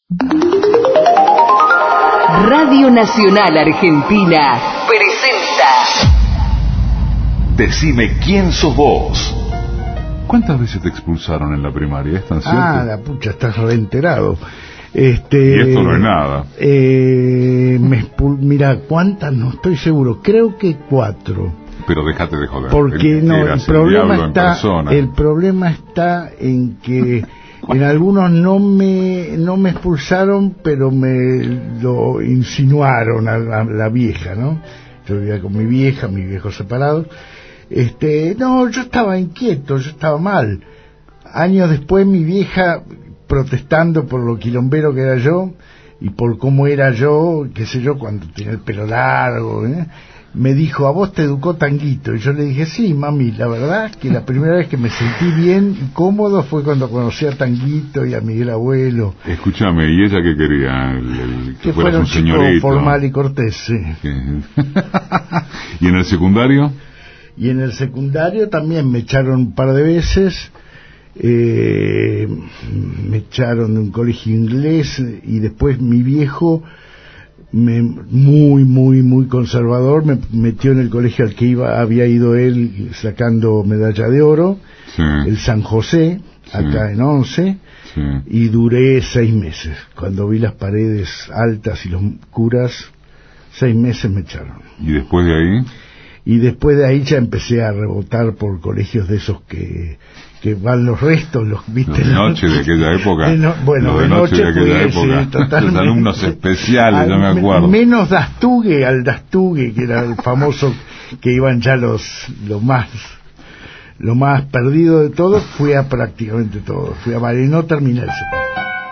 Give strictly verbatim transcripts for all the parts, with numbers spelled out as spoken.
Radio Nacional Argentina presenta Decime quién sos vos. ¿Cuántas veces te expulsaron en la primaria? ¿Es tan cierto? Ah, la pucha, estás reenterado. Este, y esto no es nada. Eh, me expul... Mira, ¿cuántas? No estoy seguro. Creo que cuatro. Pero déjate de joder. Porque el, no, el problema está, el problema está en que en algunos no me no me expulsaron, pero me lo insinuaron a la, a la vieja, ¿no? Yo vivía con mi vieja, mis viejos separados. Este, no, yo estaba inquieto, yo estaba mal. Años después mi vieja, protestando por lo quilombero que era yo y por cómo era yo, qué sé yo, cuando tenía el pelo largo, ¿eh? Me dijo, ¿a vos te educó Tanguito? Y yo le dije, sí, mami, la verdad que la primera vez que me sentí bien y cómodo fue cuando conocí a Tanguito y a Miguel Abuelo. Escúchame, ¿y ella qué quería? El, el, que, que fuera un chico formal y cortés, sí. ¿Y en el secundario? Y en el secundario también me echaron un par de veces, eh, me echaron de un colegio inglés y después mi viejo, me, muy, muy, muy conservador, me metió en el colegio al que iba, había ido él sacando medalla de oro, sí. El San José, sí. Acá en Once, sí. Y duré seis meses. Cuando vi las paredes altas y los curas, seis meses me echaron. ¿Y después de ahí? Y después de ahí ya empecé a rebotar por colegios de esos que que van los restos, los viste. Los de noche de aquella época. De no, bueno, los de, de noche, noche de aquella fue, época. Sí, los alumnos especiales, al, yo me acuerdo. Menos Dastugue, al Dastugue, que era el famoso, que iban ya los, los más, lo más perdido de todos, fui a prácticamente todos. Fui a Vale, no terminé el segundo.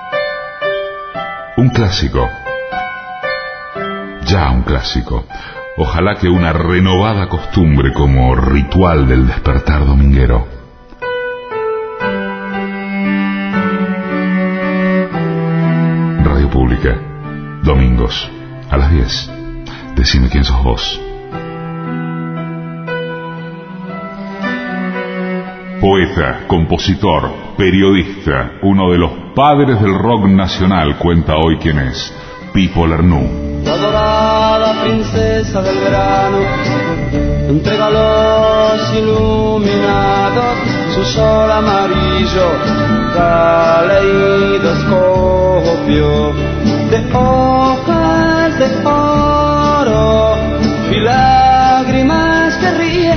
Un clásico. Ya un clásico. Ojalá que una renovada costumbre como ritual del despertar dominguero. Radio Pública, domingos, a las diez. Decime quién sos vos. Poeta, compositor, periodista, uno de los padres del rock nacional, cuenta hoy quién es. Pipo Lernoux. La dorada princesa del verano entrega a los iluminados su sol amarillo, caleidoscopio de hojas de oro y lágrimas que ríen.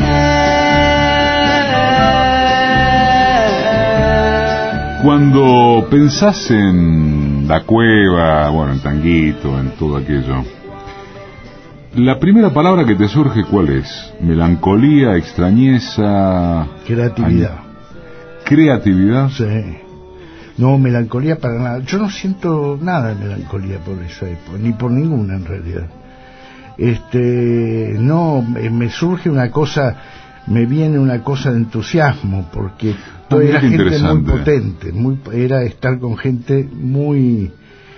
Cuando pensás en la cueva, bueno, en Tanguito, en todo aquello, la primera palabra que te surge, ¿cuál es? Melancolía, extrañeza... Creatividad. An... ¿Creatividad? Sí. No, melancolía para nada. Yo no siento nada de melancolía por esa época, ni por ninguna en realidad. Este, no, me surge una cosa, me viene una cosa de entusiasmo, porque ah, era gente muy potente, muy, era estar con gente muy...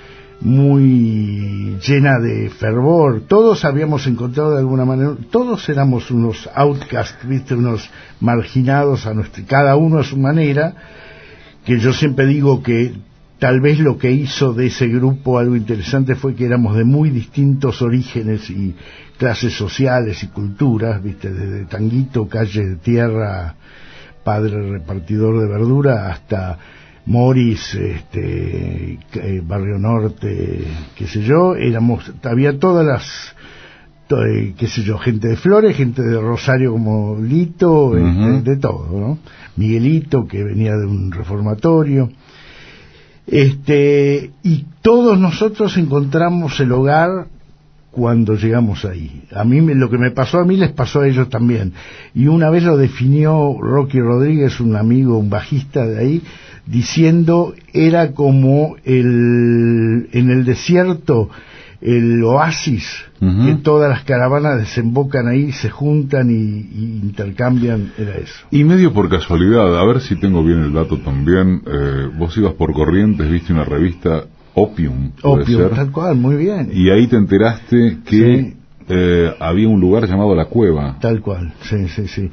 muy llena de fervor. Todos habíamos encontrado de alguna manera, todos éramos unos outcasts, viste, unos marginados a nuestra, cada uno a su manera, que yo siempre digo que tal vez lo que hizo de ese grupo algo interesante fue que éramos de muy distintos orígenes y clases sociales y culturas, viste, desde Tanguito, calle de tierra, padre repartidor de verdura, hasta Morris, este, eh, Barrio Norte, qué sé yo, éramos, había todas las, to, eh, qué sé yo, gente de Flores, gente de Rosario como Lito, uh-huh. este, de todo, ¿no? Miguelito, que venía de un reformatorio, este, y todos nosotros encontramos el hogar cuando llegamos ahí. A mí, lo que me pasó a mí les pasó a ellos también, y una vez lo definió Rocky Rodríguez, un amigo, un bajista de ahí, diciendo, era como el en el desierto el oasis, uh-huh. que todas las caravanas desembocan ahí, se juntan y, y intercambian, era eso. Y medio por casualidad, a ver si tengo bien el dato también, eh, vos ibas por Corrientes, viste una revista Opium, ¿puede Opium, ser? Tal cual, muy bien. Y ahí te enteraste que sí. eh, había un lugar llamado La Cueva. Tal cual, sí, sí, sí.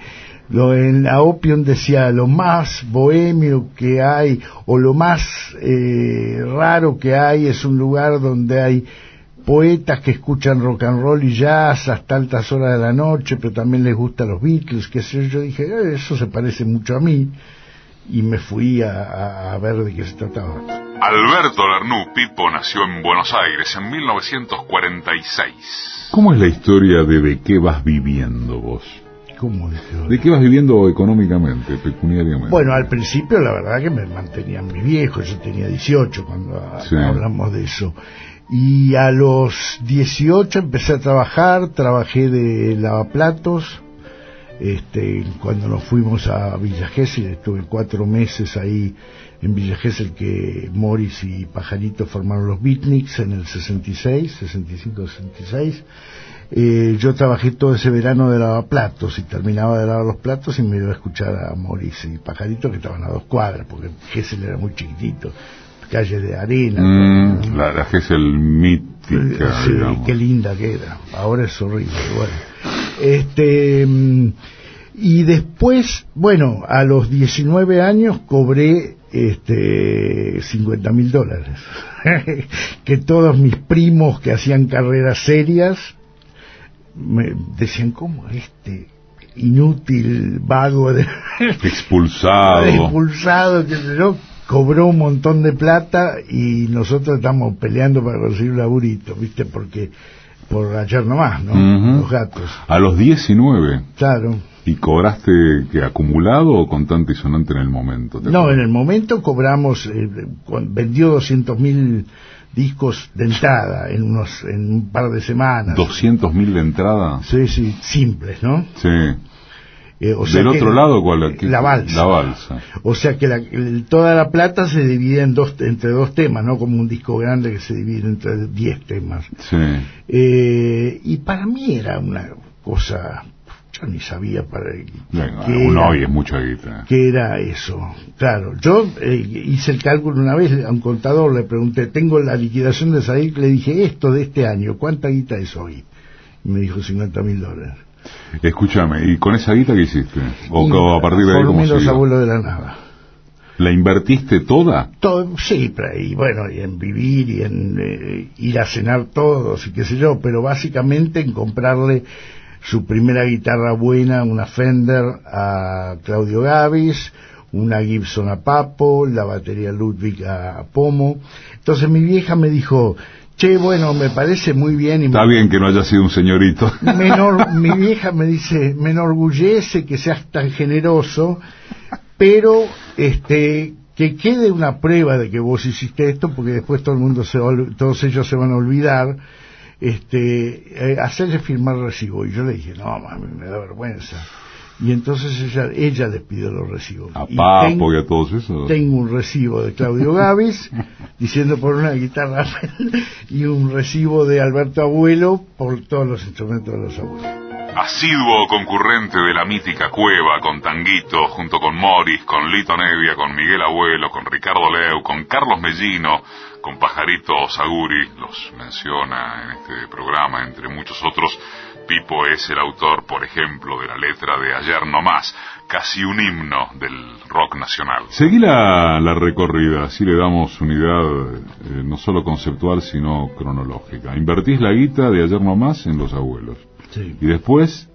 Lo, en la Opium decía, lo más bohemio que hay, o lo más eh, raro que hay, es un lugar donde hay poetas que escuchan rock and roll y jazz hasta altas horas de la noche, pero también les gustan los Beatles, qué sé yo. Yo dije, eh, eso se parece mucho a mí, y me fui a, a ver de qué se trataba. Alberto Lernoux, Pipo, nació en Buenos Aires en mil novecientos cuarenta y seis. ¿Cómo es la historia de de qué vas viviendo vos? ¿Cómo de qué? ¿De qué vas viviendo económicamente, pecuniariamente? Bueno, al principio la verdad que me mantenían mis viejos, yo tenía dieciocho cuando sí. hablamos de eso. Y a los dieciocho empecé a trabajar, trabajé de lavaplatos, este, cuando nos fuimos a Villa Gesell, estuve cuatro meses ahí en Villa Gesell, que Morris y Pajarito formaron los Beatniks en el sesenta y seis, sesenta y cinco, sesenta y seis. Eh, yo trabajé todo ese verano de lavaplatos y terminaba de lavar los platos y me iba a escuchar a Morris y Pajarito, que estaban a dos cuadras, porque Gesell era muy chiquitito, calle de arena. Mm, ¿no? La, la Gesell mítica, sí, digamos. Qué linda que era, ahora es horrible. Bueno, este, y después, bueno, a los diecinueve años cobré este cincuenta mil dólares que todos mis primos que hacían carreras serias me decían, ¿cómo este inútil vago de expulsado expulsado que yo cobró un montón de plata y nosotros estamos peleando para conseguir un laburito, viste, porque por ayer nomás, ¿no? Uh-huh. Los gatos. A los diecinueve. Claro. ¿Y cobraste que acumulado o contante y sonante en el momento? No, acuerdas? En el momento cobramos, eh, vendió doscientos mil discos de entrada en unos en un par de semanas. ¿doscientos mil de entrada? Sí, sí, simples, ¿no? Sí. Eh, o sea ¿Del otro la, lado cuál? La balsa. La balsa. O sea que la, el, toda la plata se divide en dos, entre dos temas, no como un disco grande que se divide entre diez temas. Sí. Eh, y para mí era una cosa, yo ni sabía para bueno, uno hoy es mucha guita. ¿Qué era eso? Claro, yo eh, hice el cálculo una vez a un contador, le pregunté, tengo la liquidación de Sadik, le dije, esto de este año, ¿cuánta guita es hoy? Y me dijo cincuenta mil dólares. Escúchame, ¿y con esa guita qué hiciste? ¿O, o a partir de ahí cómo los abuelos de la nada. ¿La invertiste toda? Todo, sí, y bueno, y en vivir y en eh, ir a cenar todos y qué sé yo, pero básicamente en comprarle su primera guitarra buena, una Fender a Claudio Gavis, una Gibson a Papo, la batería Ludwig a Pomo. Entonces mi vieja me dijo, che, bueno, me parece muy bien. Y Está me, bien que no haya sido un señorito. Menor, mi vieja me dice, me enorgullece que seas tan generoso, pero este que quede una prueba de que vos hiciste esto, porque después todo el mundo se todos ellos se van a olvidar, este eh, hacerle firmar recibo. Y yo le dije, no, mami, me da vergüenza. Y entonces ella ella les pidió los recibos. A y Papo tengo, y a todos esos. Tengo un recibo de Claudio Gavis diciendo por una guitarra y un recibo de Alberto Abuelo por todos los instrumentos de los abuelos. Asiduo concurrente de la mítica Cueva con Tanguito, junto con Morris, con Lito Nevia, con Miguel Abuelo, con Ricardo Leu, con Carlos Mellino, con Pajarito Saguri, los menciona en este programa, entre muchos otros. Pipo es el autor, por ejemplo, de la letra de Ayer No Más, casi un himno del rock nacional. Seguí la, la recorrida, así le damos unidad eh, no solo conceptual, sino cronológica. Invertís la guita de Ayer No Más en los abuelos. Sí. Y después,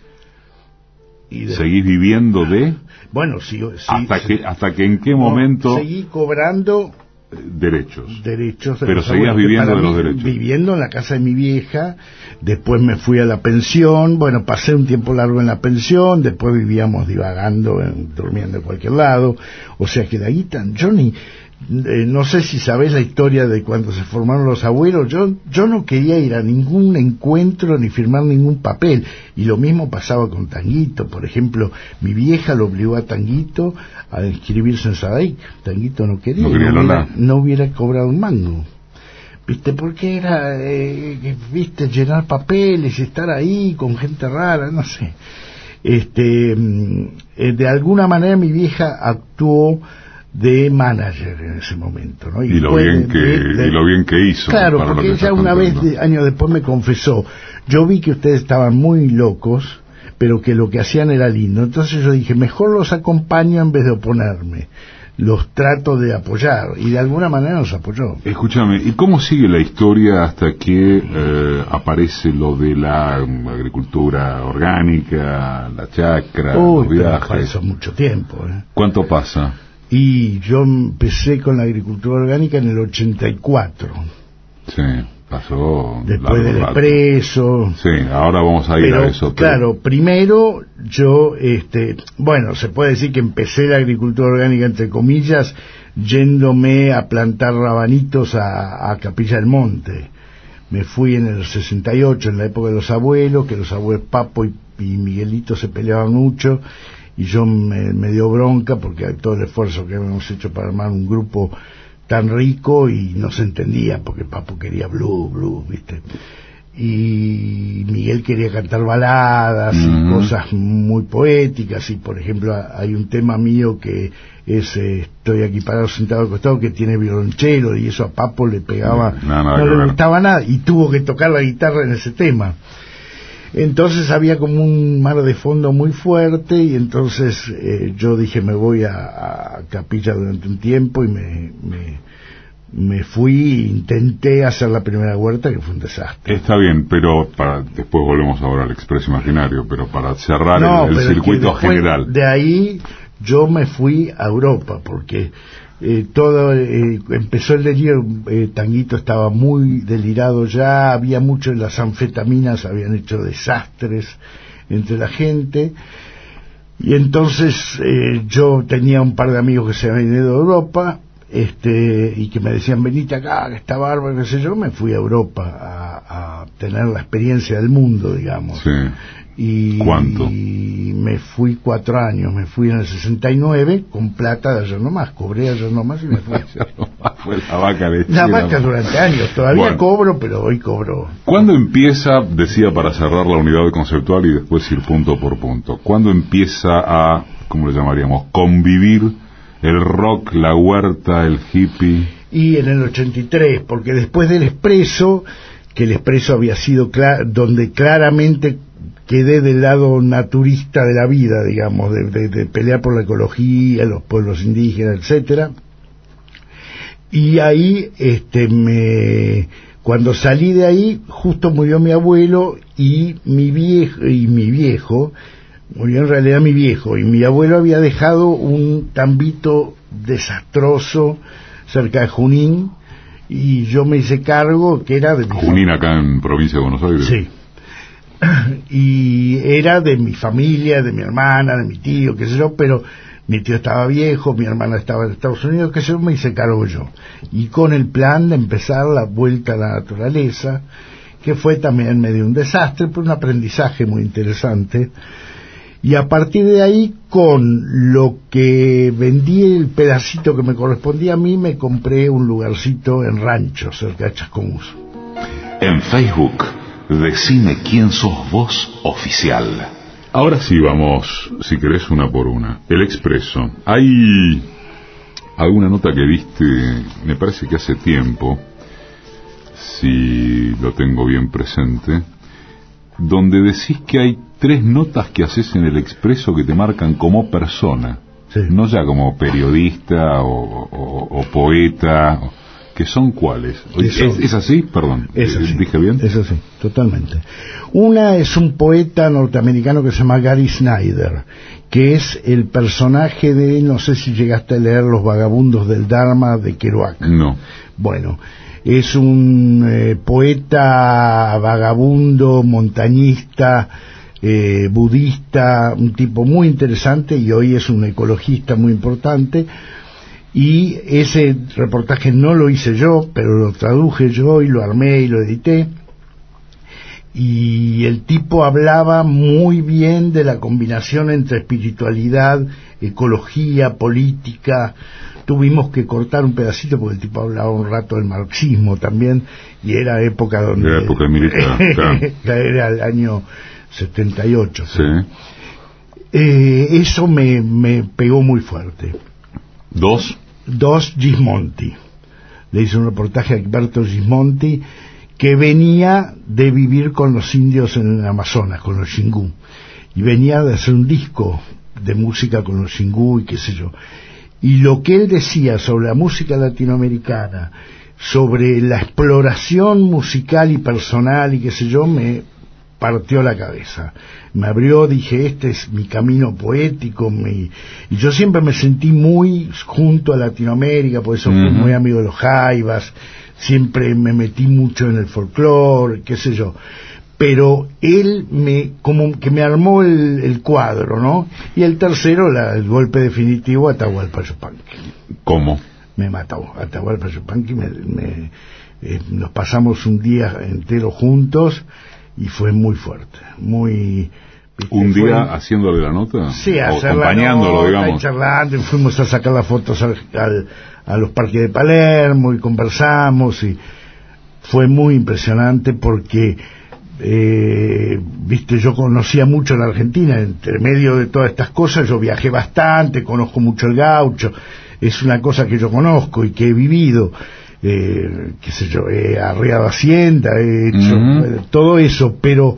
y de... seguís viviendo de... Bueno, sí, sí, hasta sí. que hasta que en qué momento... No, seguí cobrando... derechos. Derechos. De Pero seguías viviendo de los derechos. Viviendo en la casa de mi vieja, después me fui a la pensión, bueno, pasé un tiempo largo en la pensión, después vivíamos divagando, en, durmiendo en cualquier lado, o sea que la guita, yo ni, eh, no sé si sabés la historia de cuando se formaron los abuelos, yo, yo no quería ir a ningún encuentro ni firmar ningún papel, y lo mismo pasaba con Tanguito, por ejemplo, mi vieja lo obligó a Tanguito a inscribirse en Sadik. Tanguito no quería, no, quería no, hubiera, no hubiera cobrado un mango, viste, porque era eh, viste, llenar papeles y estar ahí con gente rara, no sé, este eh, de alguna manera mi vieja actuó de manager en ese momento, ¿no? Y, y lo bien que de, de, y lo bien que hizo. Claro, porque ella una vez de, años después me confesó, yo vi que ustedes estaban muy locos, pero que lo que hacían era lindo. Entonces yo dije, mejor los acompaño en vez de oponerme. Los trato de apoyar, y de alguna manera los apoyó. Escúchame, ¿y cómo sigue la historia hasta que eh, aparece lo de la um, agricultura orgánica, la chacra, Uy, los pero viajes? pasó mucho tiempo, ¿eh? ¿Cuánto pasa? Y yo empecé con la agricultura orgánica en el ochenta y cuatro. Sí, pasó Después del rato. expreso. Sí, ahora vamos a ir Pero, a eso. Pero... claro, primero yo, este, bueno, se puede decir que empecé la agricultura orgánica, entre comillas, yéndome a plantar rabanitos a, a Capilla del Monte. Me fui en el sesenta y ocho, en la época de los abuelos, que los abuelos Papo y, y Miguelito se peleaban mucho, y yo me, me dio bronca porque todo el esfuerzo que habíamos hecho para armar un grupo tan rico y no se entendía porque Papo quería blues, blues, ¿viste? Y Miguel quería cantar baladas uh-huh. y cosas muy poéticas, y por ejemplo hay un tema mío que es eh, Estoy aquí parado sentado al costado, que tiene violonchelo, y eso a Papo le pegaba, no, no, no le ver. gustaba nada, y tuvo que tocar la guitarra en ese tema. Entonces había como un mar de fondo muy fuerte, y entonces eh, yo dije, me voy a, a Capilla durante un tiempo, y me, me, me fui, intenté hacer la primera huerta, que fue un desastre. Está bien, pero para después volvemos ahora al Expreso Imaginario, pero para cerrar no, el, el circuito general. De ahí yo me fui a Europa, porque eh, todo eh, empezó el delirio, eh, Tanguito estaba muy delirado ya, había mucho, las anfetaminas habían hecho desastres entre la gente, y entonces eh, yo tenía un par de amigos que se habían ido a Europa, este y que me decían, venite acá, que está bárbaro, qué sé yo. Me fui a Europa a, a tener la experiencia del mundo, digamos. Sí. Y ¿Cuánto? Y me fui cuatro años, me fui en el sesenta y nueve con plata de ayer nomás, cobré ayer nomás y me fui. Fue la vaca lechera. La vaca durante años, todavía bueno, cobro, pero hoy cobro. ¿Cuándo empieza, decía para cerrar la unidad conceptual y después ir punto por punto, cuándo empieza a, ¿cómo le llamaríamos?, convivir el rock, la huerta, el hippie? Y en el ochenta y tres, porque después del expreso, que el expreso había sido cla- donde claramente quedé del lado naturista de la vida, digamos, de, de, de pelear por la ecología, los pueblos indígenas, etcétera. Y ahí, este, me, cuando salí de ahí, justo murió mi abuelo y mi viejo, y mi viejo, murió en realidad mi viejo, y mi abuelo había dejado un tambito desastroso cerca de Junín, y yo me hice cargo, que era de mi Junín, acá en provincia de Buenos Aires. Sí. Y era de mi familia, de mi hermana, de mi tío, qué sé yo, pero mi tío estaba viejo, mi hermana estaba en Estados Unidos, qué sé yo, me hice cargo yo. Y con el plan de empezar la vuelta a la naturaleza, que fue también medio un desastre, pero un aprendizaje muy interesante. Y a partir de ahí, con lo que vendí, el pedacito que me correspondía a mí, me compré un lugarcito en Rancho, cerca de Chascomús. En Facebook, decime quién sos vos oficial. Ahora sí vamos, si querés, una por una. El Expreso. Hay alguna nota que viste, me parece que hace tiempo, si lo tengo bien presente, donde decís que hay tres notas que haces en el Expreso que te marcan como persona, Sí. no ya como periodista o, o, o poeta, que son cuáles. ¿Es, Eso, ¿Es así? Perdón, es así, ¿dije bien? Es así, totalmente. Una es un poeta norteamericano que se llama Gary Snyder, que es el personaje de, no sé si llegaste a leer Los Vagabundos del Dharma de Kerouac. No. Bueno, es un eh, poeta vagabundo, montañista, eh, budista, un tipo muy interesante, y hoy es un ecologista muy importante. Y ese reportaje no lo hice yo, pero lo traduje yo y lo armé y lo edité. Y el tipo hablaba muy bien de la combinación entre espiritualidad, ecología, política. Tuvimos que cortar un pedacito porque el tipo hablaba un rato del marxismo también, y era época donde... Era época militar, claro. Era el año setenta y ocho. Sí. Eh, eso me, me pegó muy fuerte. Dos. Dos, Gismonti. Le hice un reportaje a Alberto Gismonti, que venía de vivir con los indios en el Amazonas, con los Xingu, y venía de hacer un disco de música con los Xingu y qué sé yo. Y lo que él decía sobre la música latinoamericana, sobre la exploración musical y personal y qué sé yo, me partió la cabeza. Me abrió, dije, este es mi camino poético, mi... y yo siempre me sentí muy junto a Latinoamérica, por eso uh-huh. fui muy amigo de los Jaivas, siempre me metí mucho en el folclore, qué sé yo. Pero él me, como que me armó el, el cuadro, ¿no? Y el tercero, la, el golpe definitivo, Atahualpa Yupanqui. ¿Cómo? Me mató. Atahualpa Yupanqui, me, me, eh, nos pasamos un día entero juntos y fue muy fuerte, muy... ¿viste? ¿Un día fue, haciéndole la nota? Sí, o acompañándolo, nota, digamos. Y charlando, y fuimos a sacar las fotos al, al, a los parques de Palermo y conversamos y fue muy impresionante porque... Eh, viste, yo conocía mucho la Argentina, entre medio de todas estas cosas yo viajé bastante, conozco mucho el gaucho, es una cosa que yo conozco y que he vivido, eh, qué sé yo, he arriado hacienda, he hecho uh-huh. eh, todo eso, pero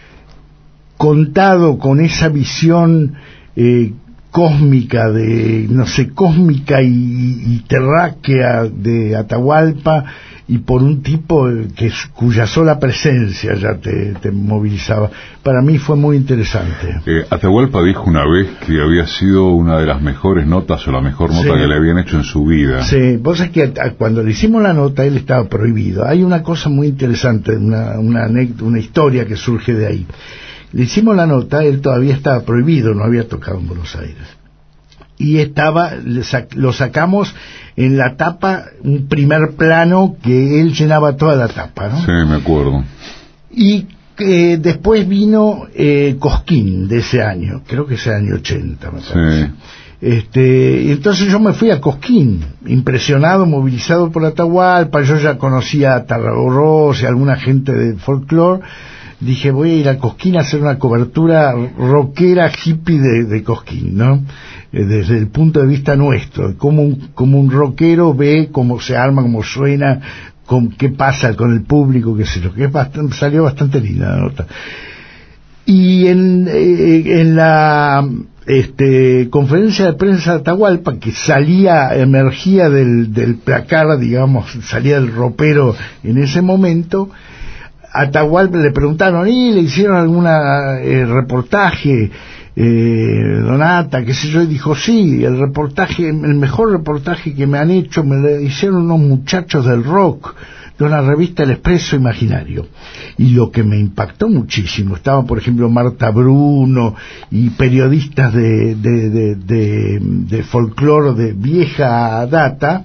contado con esa visión eh, cósmica de, no sé, cósmica y, y terráquea de Atahualpa, y por un tipo que cuya sola presencia ya te, te movilizaba. Para mí fue muy interesante. Eh, Atahualpa dijo una vez que había sido una de las mejores notas o la mejor nota sí. que le habían hecho en su vida. Sí, vos sabés que a, cuando le hicimos la nota él estaba prohibido. Hay una cosa muy interesante, una, una, una historia que surge de ahí. Le hicimos la nota, él todavía estaba prohibido, no había tocado en Buenos Aires. Y estaba, lo sacamos en la tapa, un primer plano que él llenaba toda la tapa, ¿no? Sí, me acuerdo. Y eh, después vino eh, Cosquín de ese año, creo que ese año ochenta, me parece. Sí. Este, y entonces yo me fui a Cosquín, impresionado, movilizado por Atahualpa, yo ya conocía a Tarragorros y alguna gente de folclore. Dije, voy a ir a Cosquín a hacer una cobertura rockera hippie de, de Cosquín, ¿no? Eh, desde el punto de vista nuestro, como un, como un rockero ve cómo se arma, cómo suena, con qué pasa con el público, qué sé yo, que es bastante, salió bastante linda la nota. Y en, eh, en la este, conferencia de prensa de Atahualpa, que salía, emergía del, del placar, digamos, salía del ropero en ese momento, Atahualpa le preguntaron, ¿y le hicieron alguna eh, reportaje, eh, Donata, qué sé yo? Y dijo, sí, el reportaje, el mejor reportaje que me han hecho me lo hicieron unos muchachos del rock, de una revista El Expreso Imaginario. Y lo que me impactó muchísimo, estaban por ejemplo Marta Bruno y periodistas de, de, de, de, de folclore de vieja data,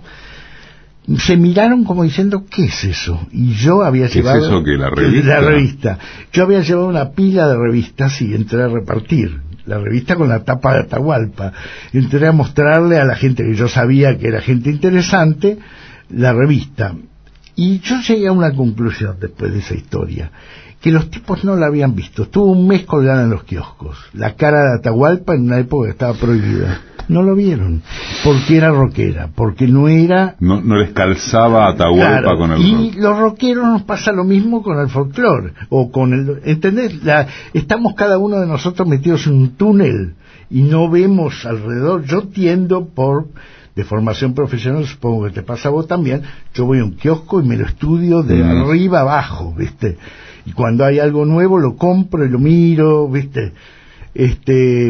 se miraron como diciendo, ¿qué es eso? Y yo había ¿Qué llevado... es eso que la revista? La revista. Yo había llevado una pila de revistas y entré a repartir la revista con la tapa de Atahualpa. Entré a mostrarle a la gente que yo sabía que era gente interesante la revista. Y yo llegué a una conclusión después de esa historia, que los tipos no la habían visto. Estuvo un mes colgada en los kioscos, la cara de Atahualpa en una época que estaba prohibida. No lo vieron, porque era rockera, porque no era... No, no les calzaba Atahualpa claro, con el y rock. Los rockeros nos pasa lo mismo con el folclore, o con el... ¿Entendés? La, estamos cada uno de nosotros metidos en un túnel, y no vemos alrededor. Yo tiendo por... de formación profesional, supongo que te pasa a vos también, yo voy a un kiosco y me lo estudio de mm. arriba abajo, ¿viste? Y cuando hay algo nuevo lo compro y lo miro, ¿viste? Este...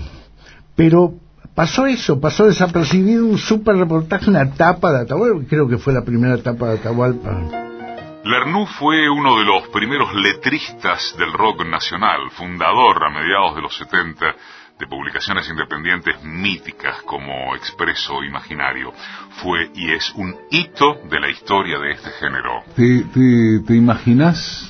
Pero... pasó eso, pasó desapercibido un super reportaje, una tapa de Atahualpa, creo que fue la primera tapa de Atahualpa. Lernoux fue uno de los primeros letristas del rock nacional, fundador a mediados de los setenta de publicaciones independientes míticas como Expreso Imaginario. Fue y es un hito de la historia de este género. ¿Te, te, te imaginas?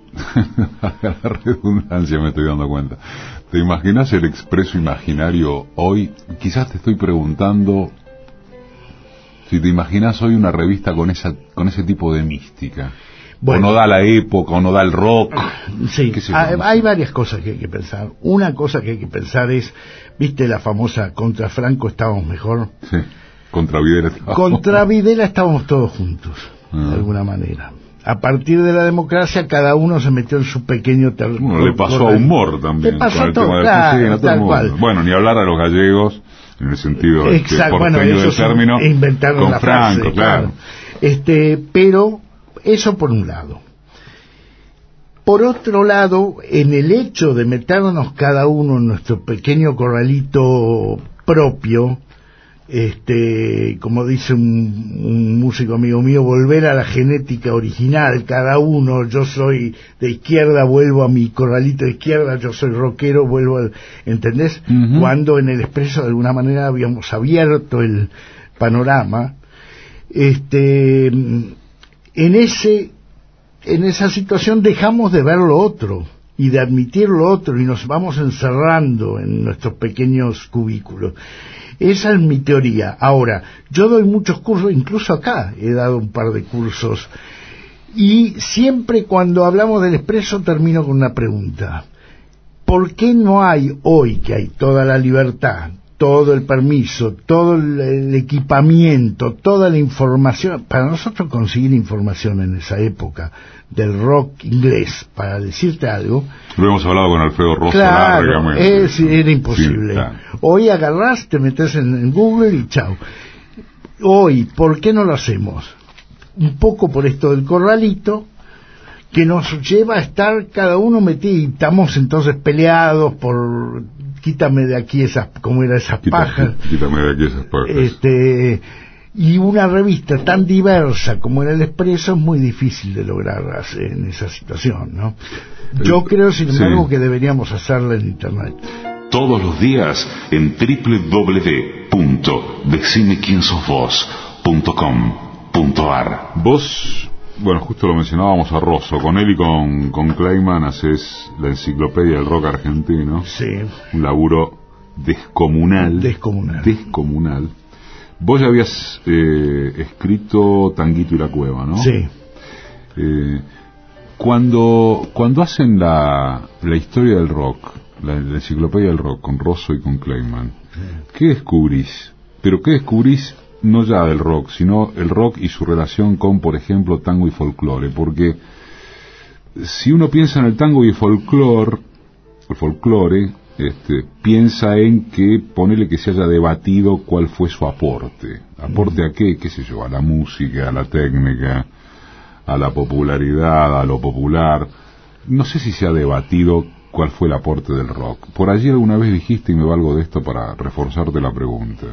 A la redundancia me estoy dando cuenta. ¿Te imaginas el Expreso Imaginario hoy? Quizás te estoy preguntando si te imaginas hoy una revista con esa con ese tipo de mística. Bueno, o no da la época, o no da el rock. Sí, hay, hay varias cosas que hay que pensar. Una cosa que hay que pensar es, ¿viste la famosa contra Franco estábamos mejor? Sí, contra Videla estábamos. Contra Videla estábamos todos juntos. de alguna manera. A partir de la democracia, cada uno se metió en su pequeño territorio. Bueno, le pasó a humor también. Le pasó con el todo, tema de claro, la cocina, tal cual. Bueno, ni hablar a los gallegos, en el sentido Exacto, este, porteño bueno, del término, inventaron con la Franco, frase, claro. claro. Este, pero, eso por un lado. Por otro lado, en el hecho de meternos cada uno en nuestro pequeño corralito propio, este, como dice un, un músico amigo mío, volver a la genética original, cada uno, yo soy de izquierda, vuelvo a mi corralito de izquierda, yo soy rockero, vuelvo al, ¿entendés? Uh-huh. Cuando en el Expreso de alguna manera habíamos abierto el panorama, este, en ese, en esa situación dejamos de ver lo otro y de admitir lo otro y nos vamos encerrando en nuestros pequeños cubículos. Esa es mi teoría. Ahora, yo doy muchos cursos, incluso acá he dado un par de cursos, y siempre cuando hablamos del Expreso termino con una pregunta. ¿Por qué no hay hoy, que hay toda la libertad, todo el permiso, todo el, el equipamiento, toda la información, para nosotros conseguir información en esa época del rock inglés, para decirte algo... Lo hemos hablado con Alfredo Rosso claro, largamente. Es, era imposible. Sí, claro. Hoy agarrás, te metes en, en Google y chao. Hoy, ¿por qué no lo hacemos? Un poco por esto del corralito, que nos lleva a estar cada uno metido, y estamos entonces peleados por... Quítame de aquí esas, como era esas Quita, pajas. Quítame de aquí esas pajas. Este... Y una revista tan diversa como era el Expreso es muy difícil de lograr en esa situación, ¿no? Yo creo, sin embargo, sí, que deberíamos hacerla en Internet. Todos los días en doble u doble u doble u punto decime quién sos vos punto com punto a r. Vos, bueno, justo lo mencionábamos a Rosso, con él y con, con Kleiman haces la enciclopedia del rock argentino. Sí. Un laburo descomunal. Descomunal. Descomunal. Vos ya habías eh, escrito Tanguito y la Cueva, ¿no? Sí. Eh, cuando cuando hacen la, la historia del rock, la, la enciclopedia del rock, con Rosso y con Kleiman, sí, ¿qué descubrís? Pero ¿qué descubrís no ya del rock, sino el rock y su relación con, por ejemplo, tango y folclore? Porque si uno piensa en el tango y el folclore, el folclore, Este, piensa en que, ponele que se haya debatido cuál fue su aporte. ¿Aporte a qué? ¿Qué sé yo? A la música, a la técnica, a la popularidad, a lo popular. No sé si se ha debatido cuál fue el aporte del rock. Por allí alguna vez dijiste, y me valgo de esto para reforzarte la pregunta.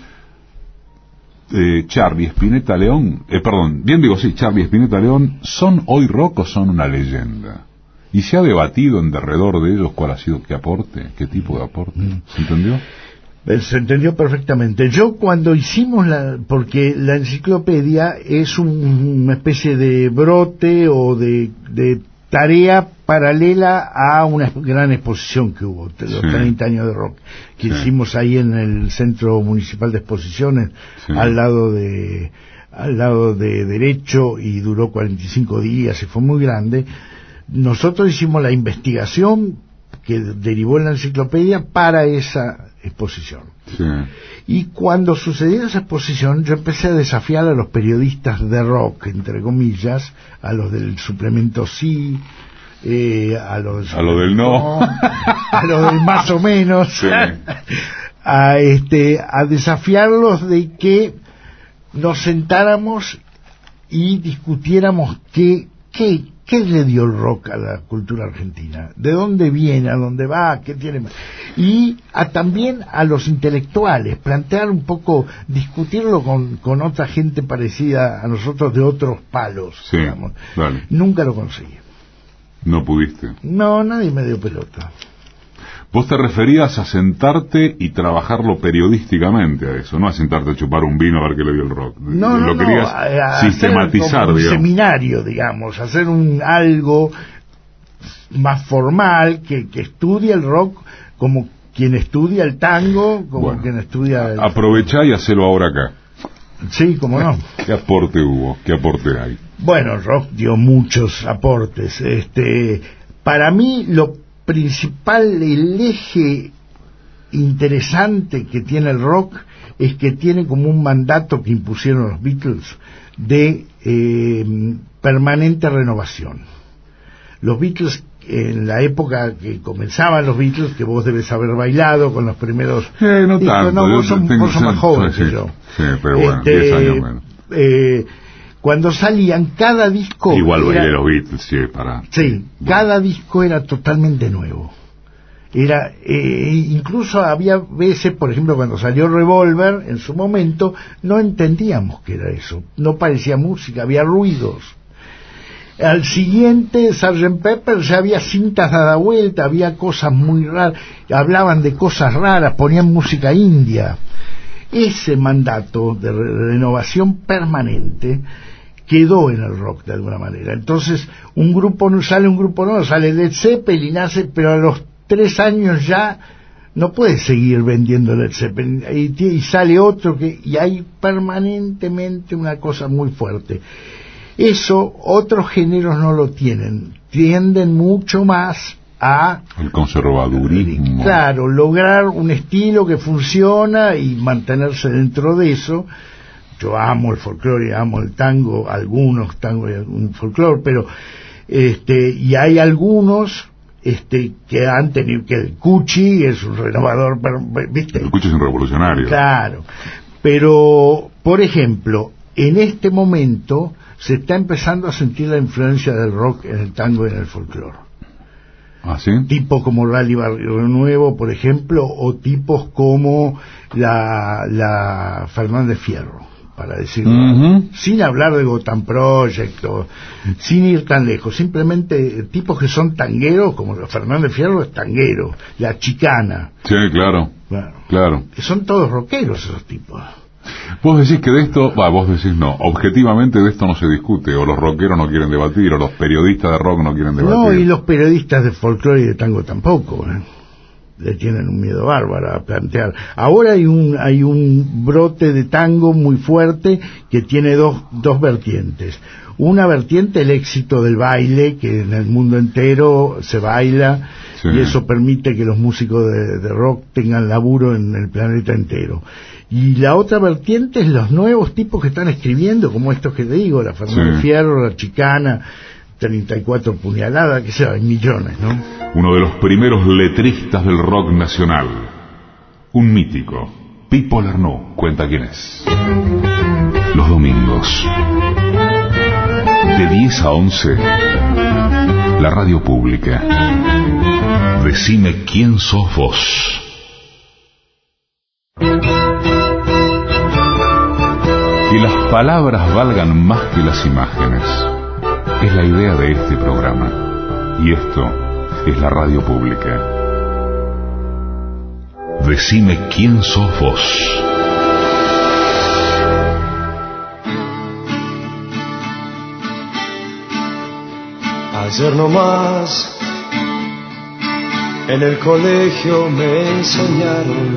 Eh, Charlie Spinetta León, eh, perdón, bien digo sí, Charlie Spinetta León, ¿son hoy rock o son una leyenda? Y se ha debatido en derredor de ellos cuál ha sido, qué aporte, qué tipo de aporte. ¿Se entendió? Se entendió perfectamente. Yo cuando hicimos la... porque la enciclopedia es un, una especie de brote o de, de tarea paralela a una gran exposición que hubo, de los sí. treinta años de rock, que sí. hicimos ahí en el Centro Municipal de Exposiciones, sí. al lado de al lado de Derecho, y duró cuarenta y cinco días y fue muy grande. Nosotros hicimos la investigación que derivó en la enciclopedia para esa exposición. Sí. Y cuando sucedió esa exposición, yo empecé a desafiar a los periodistas de rock, entre comillas, a los del suplemento sí, eh, a los a lo del no, a los del más o menos, sí. a este, a desafiarlos de que nos sentáramos y discutiéramos qué qué ¿Qué le dio el rock a la cultura argentina? ¿De dónde viene? ¿A dónde va? ¿Qué tiene? Y a, también a los intelectuales, plantear un poco, discutirlo con, con otra gente parecida a nosotros de otros palos, sí, digamos. Vale. Nunca lo conseguí. ¿No pudiste? No, nadie me dio pelota. Vos te referías a sentarte y trabajarlo periodísticamente a eso, no a sentarte a chupar un vino a ver qué le dio el rock. No, lo no, querías no, a, a sistematizar, hacer un digamos. seminario, digamos, hacer un algo más formal que, que estudie el rock como quien estudia el tango, como bueno, quien estudia el... Aprovechá y hacelo ahora acá. Sí, cómo no. ¿Qué aporte hubo? ¿Qué aporte hay? Bueno, el rock dio muchos aportes. Este, para mí lo principal, el eje interesante que tiene el rock es que tiene como un mandato que impusieron los Beatles de eh, permanente renovación. Los Beatles, en la época que comenzaban los Beatles, que vos debes haber bailado con los primeros... Eh, no discos, tanto. no, vos sos, tengo, vos sos más joven sí, que yo. Sí, pero bueno, Este, diez años menos. Eh, cuando salían, cada disco... Igual era, bailé los Beatles, sí, para... Sí, bueno. cada disco era totalmente nuevo. Era eh, incluso había veces, por ejemplo, cuando salió Revolver, en su momento, no entendíamos qué era eso. No parecía música, había ruidos. Al siguiente, sergeant Pepper, ya había cintas dada vuelta, había cosas muy raras, hablaban de cosas raras, ponían música india. Ese mandato de re- renovación permanente quedó en el rock de alguna manera. Entonces, un grupo no sale, un grupo no, sale Led Zeppelin, nace, pero a los tres años ya no puede seguir vendiendo Led Zeppelin, y, y sale otro, que y hay permanentemente una cosa muy fuerte. Eso otros géneros no lo tienen, tienden mucho más a el conservadurismo. Claro, lograr un estilo que funciona y mantenerse dentro de eso. Yo amo el folclore, amo el tango, algunos tangos y algún folclore, pero este y hay algunos este que han tenido, que el Cuchi es un renovador, ¿viste? El Cuchi es un revolucionario. Claro, pero por ejemplo, en este momento se está empezando a sentir la influencia del rock en el tango y en el folclore. ¿Ah, sí? Tipos como Rally Barrio Nuevo, por ejemplo, o tipos como la, la Fernández Fierro, para decirlo, uh-huh. sin hablar de Gotham Project, o, sin ir tan lejos, simplemente tipos que son tangueros, como Fernández Fierro es tanguero, La Chicana. Sí, claro, Bueno, claro. que son todos rockeros esos tipos. Vos decís que de esto, va, vos decís no, objetivamente de esto no se discute, o los rockeros no quieren debatir, o los periodistas de rock no quieren debatir. No, y los periodistas de folclore y de tango tampoco, ¿eh? Le tienen un miedo bárbaro a plantear. Ahora hay un hay un brote de tango muy fuerte que tiene dos dos vertientes. Una vertiente, el éxito del baile, que en el mundo entero se baila, sí. Y eso permite que los músicos de, de rock tengan laburo en el planeta entero. Y la otra vertiente es los nuevos tipos que están escribiendo, como estos que te digo, la Fernández sí. Fierro, La Chicana, treinta y cuatro puñaladas, que sea, hay millones, ¿no? Uno de los primeros letristas del rock nacional, un mítico, Pipo Lernoux, cuenta quién es. Los domingos, de diez a once, la radio pública. Decime quién sos vos. Que las palabras valgan más que las imágenes es la idea de este programa, y esto es la radio pública. Decime quién sos vos. Ayer nomás en el colegio me enseñaron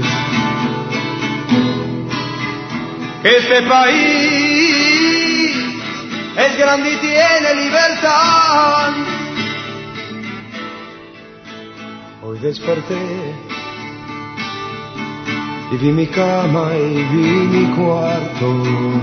que este país es grande y tiene libertad. Hoy desperté y vi mi cama y vi mi cuarto.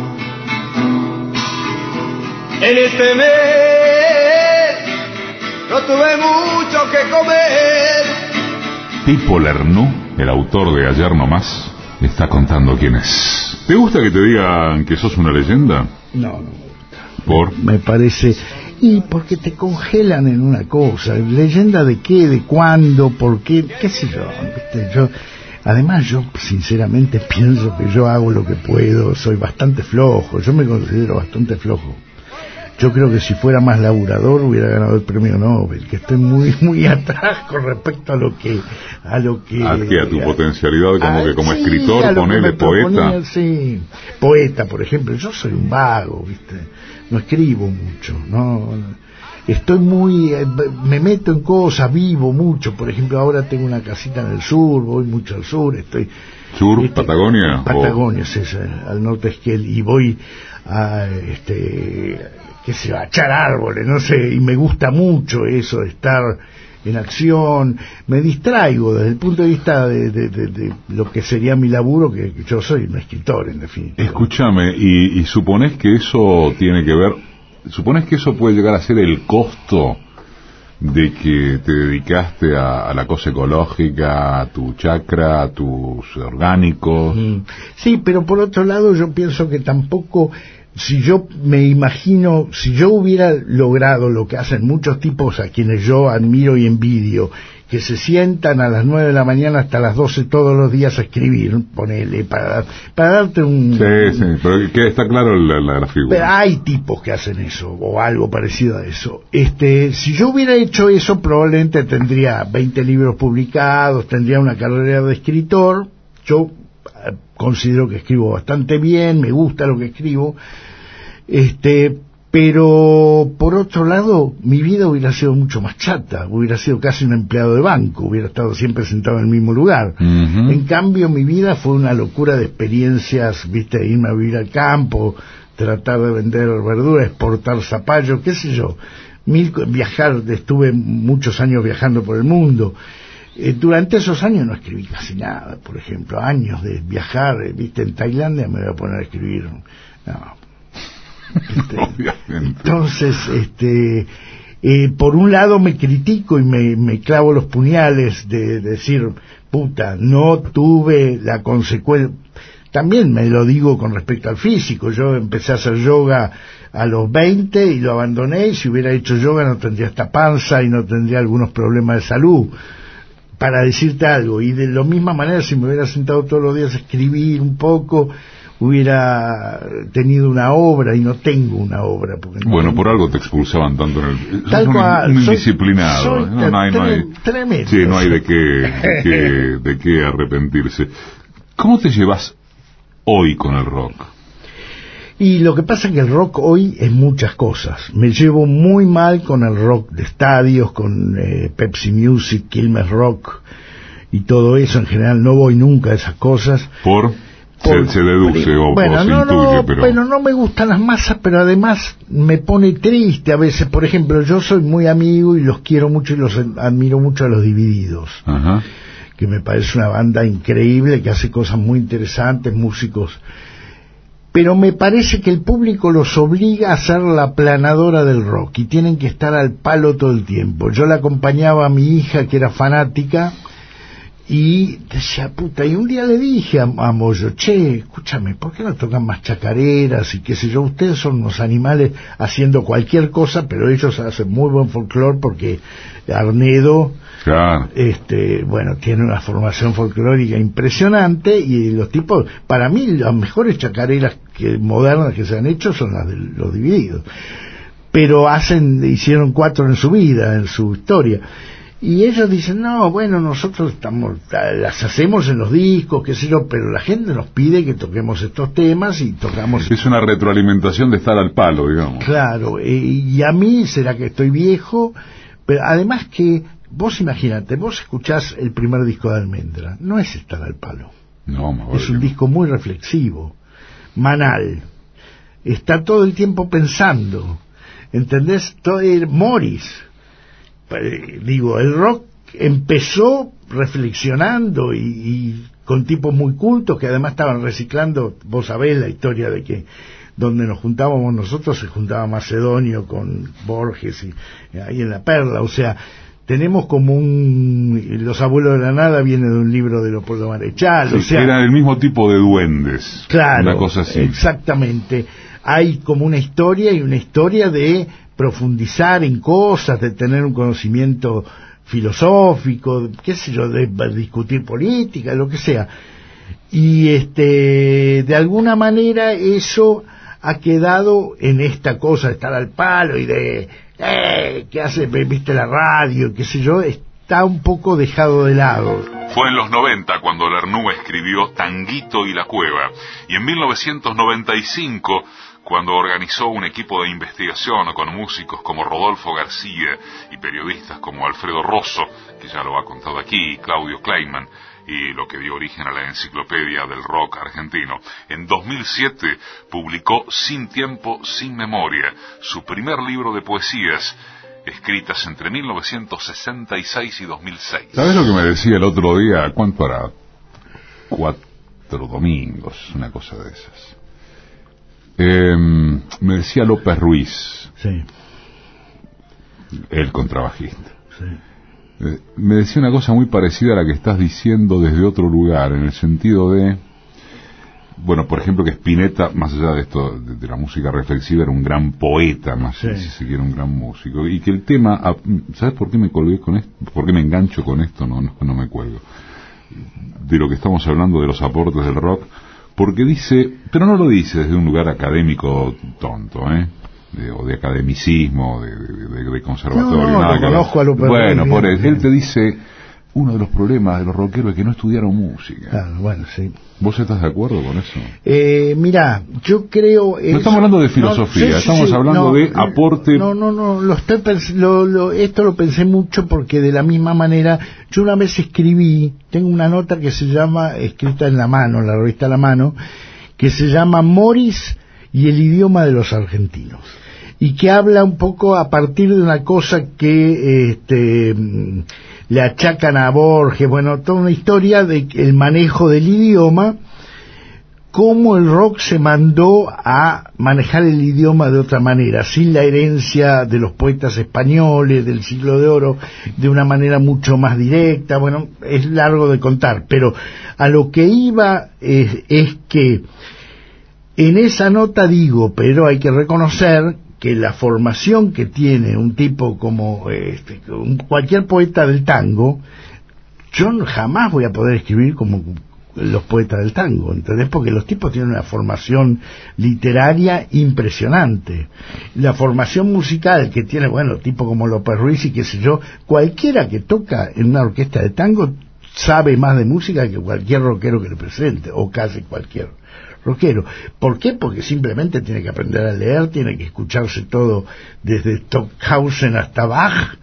En este mes no tuve mucho que comer. Pipo Lernoux, el autor de Ayer nomás, está contando quién es. ¿Te gusta que te digan que sos una leyenda? No, no me gusta. ¿Por? Me parece... Y porque te congelan en una cosa. ¿Leyenda de qué? ¿De cuándo? ¿Por qué? ¿Qué sé yo? ¿Viste? Yo... Además, yo sinceramente pienso que yo hago lo que puedo. Soy bastante flojo. Yo me considero bastante flojo. Yo creo que si fuera más laburador hubiera ganado el premio Nobel, que estoy muy muy atrás con respecto a lo que a lo que a, qué, a tu a, potencialidad como a, que como sí, escritor, ponele poeta. Sí, poeta, por ejemplo. Yo soy un vago, ¿viste? No escribo mucho, no. Estoy muy, me meto en cosas, vivo mucho. Por ejemplo, ahora tengo una casita en el sur, voy mucho al sur, estoy sur, este, Patagonia, Patagonia, o... es esa, al norte de Esquel, y voy a este qué sé yo, a echar árboles, no sé, y me gusta mucho eso de estar en acción, me distraigo desde el punto de vista de, de, de, de lo que sería mi laburo, que yo soy un escritor en definitiva. Escúchame, y, y suponés que eso tiene que ver, suponés que eso puede llegar a ser el costo de que te dedicaste a, a la cosa ecológica, a tu chacra, a tus orgánicos. Mm. Sí, pero por otro lado yo pienso que tampoco, si yo me imagino, si yo hubiera logrado lo que hacen muchos tipos a quienes yo admiro y envidio, que se sientan a las nueve de la mañana hasta las doce todos los días a escribir, ponele, para, para darte un... Sí, sí, pero que está claro la, la, la figura. Pero hay tipos que hacen eso, o algo parecido a eso. Este, si yo hubiera hecho eso, probablemente tendría veinte libros publicados, tendría una carrera de escritor. Yo eh, considero que escribo bastante bien, me gusta lo que escribo, este... pero por otro lado mi vida hubiera sido mucho más chata, hubiera sido casi un empleado de banco, hubiera estado siempre sentado en el mismo lugar. Uh-huh. En cambio mi vida fue una locura de experiencias, viste, irme a vivir al campo, tratar de vender verduras, exportar zapallos, qué sé yo, mil, viajar, estuve muchos años viajando por el mundo. Eh, durante esos años no escribí casi nada, por ejemplo, años de viajar, eh, viste, en Tailandia me voy a poner a escribir, no. Este, entonces, este, eh, por un lado me critico y me, me clavo los puñales de, de decir, puta, no tuve la consecuencia. También me lo digo con respecto al físico. Yo empecé a hacer yoga a los veinte y lo abandoné, y si hubiera hecho yoga no tendría esta panza y no tendría algunos problemas de salud, para decirte algo. Y de la misma manera, si me hubiera sentado todos los días a escribir un poco, hubiera tenido una obra, y no tengo una obra. Porque bueno, no, por algo te expulsaban tanto en el... Tal un, cual, un indisciplinado. Soy, soy no, no hay, no hay, tremendo. Sí, no hay de qué, de qué, de qué arrepentirse. ¿Cómo te llevas hoy con el rock? Y lo que pasa es que el rock hoy es muchas cosas. Me llevo muy mal con el rock de estadios, con eh, Pepsi Music, Quilmes Rock y todo eso. En general no voy nunca a esas cosas. ¿Por...? Por, se, se deduce o, bueno, o se no, intuye, no, pero... bueno, no me gustan las masas, pero además me pone triste a veces. Por ejemplo, yo soy muy amigo y los quiero mucho y los admiro mucho a Los Divididos. Ajá. Que me parece una banda increíble, que hace cosas muy interesantes, músicos. Pero me parece que el público los obliga a ser la aplanadora del rock y tienen que estar al palo todo el tiempo. Yo la acompañaba a mi hija, que era fanática, y decía, puta, y un día le dije a, a Moyo, che, escúchame, ¿por qué no tocan más chacareras y qué sé yo? Ustedes son unos animales haciendo cualquier cosa, pero ellos hacen muy buen folclore, porque Arnedo, claro, este, bueno, tiene una formación folclórica impresionante, y los tipos, para mí, las mejores chacareras que, modernas que se han hecho son las de Los Divididos. Pero hacen, hicieron cuatro en su vida, en su historia. Y ellos dicen, no, bueno, nosotros estamos, las hacemos en los discos, qué sé yo, pero la gente nos pide que toquemos estos temas y tocamos... Es una retroalimentación de estar al palo, digamos. Claro, eh, y a mí será que estoy viejo, pero además que, vos imagínate, vos escuchás el primer disco de Almendra, no es estar al palo. No, me es un no. disco muy reflexivo, manal, está todo el tiempo pensando, ¿entendés? Todo el Morris... Digo, el rock empezó reflexionando y, y con tipos muy cultos que además estaban reciclando. Vos sabés la historia de que donde nos juntábamos nosotros se juntaba Macedonio con Borges y ahí en La Perla. O sea, tenemos como un... Los Abuelos de la Nada viene de un libro de Leopoldo Marechal. Sí, o sea, era el mismo tipo de duendes. Claro, una cosa así. Exactamente. Hay como una historia, y una historia de profundizar en cosas, de tener un conocimiento filosófico, qué sé yo, de, de discutir política, lo que sea. Y este, de alguna manera eso ha quedado en esta cosa de estar al palo y de, eh, ¿qué hace? ¿Viste la radio? Qué sé yo, está un poco dejado de lado. Fue en los noventa cuando Lernú escribió Tanguito y la Cueva, y en mil novecientos noventa y cinco cuando organizó un equipo de investigación con músicos como Rodolfo García y periodistas como Alfredo Rosso, que ya lo ha contado aquí, y Claudio Kleinman, y lo que dio origen a la enciclopedia del rock argentino. En dos mil siete publicó Sin Tiempo, Sin Memoria, su primer libro de poesías, escritas entre mil novecientos sesenta y seis y dos mil seis. ¿Sabes lo que me decía el otro día? ¿Cuánto hará? Cuatro domingos, una cosa de esas. Eh, me decía López Ruiz, sí, el contrabajista. Sí. Eh, me decía una cosa muy parecida a la que estás diciendo desde otro lugar, en el sentido de, bueno, por ejemplo, que Spinetta, más allá de esto, de, de la música reflexiva, era un gran poeta, más sí, si se quiere un gran músico, y que el tema, ¿sabes por qué me colgué con esto? ¿Por qué me engancho con esto? No, no, no me cuelgo. De lo que estamos hablando de los aportes del rock, porque dice, pero no lo dice desde un lugar académico tonto, ¿eh? De, o de academicismo, de, de, de conservatorio, no, no, nada lo que conozco a López bueno, Ruiz, por bien, él, bien. él te dice, uno de los problemas de los rockeros es que no estudiaron música. Claro, bueno, sí. ¿Vos estás de acuerdo con eso? Eh, mirá, yo creo... No eso, estamos hablando de filosofía, no, sí, sí, estamos sí, hablando no, de aporte... No, no, no, lo estoy pens- lo, lo, esto lo pensé mucho porque de la misma manera, yo una vez escribí, tengo una nota que se llama, escrita en La Mano, en la revista La Mano, que se llama Morris y el idioma de los argentinos, y que habla un poco a partir de una cosa que este, le achacan a Borges, bueno, toda una historia de el manejo del idioma, cómo el rock se mandó a manejar el idioma de otra manera, sin la herencia de los poetas españoles del siglo de oro, de una manera mucho más directa. Bueno, es largo de contar, pero a lo que iba es, es que en esa nota digo, pero hay que reconocer que la formación que tiene un tipo como este, cualquier poeta del tango, yo jamás voy a poder escribir como los poetas del tango, ¿entendés? Porque los tipos tienen una formación literaria impresionante. La formación musical que tiene, bueno, tipo como López Ruiz y qué sé yo, cualquiera que toca en una orquesta de tango sabe más de música que cualquier rockero que le presente, o casi cualquier rockero. ¿Por qué? Porque simplemente tiene que aprender a leer, tiene que escucharse todo desde Stockhausen hasta Bach,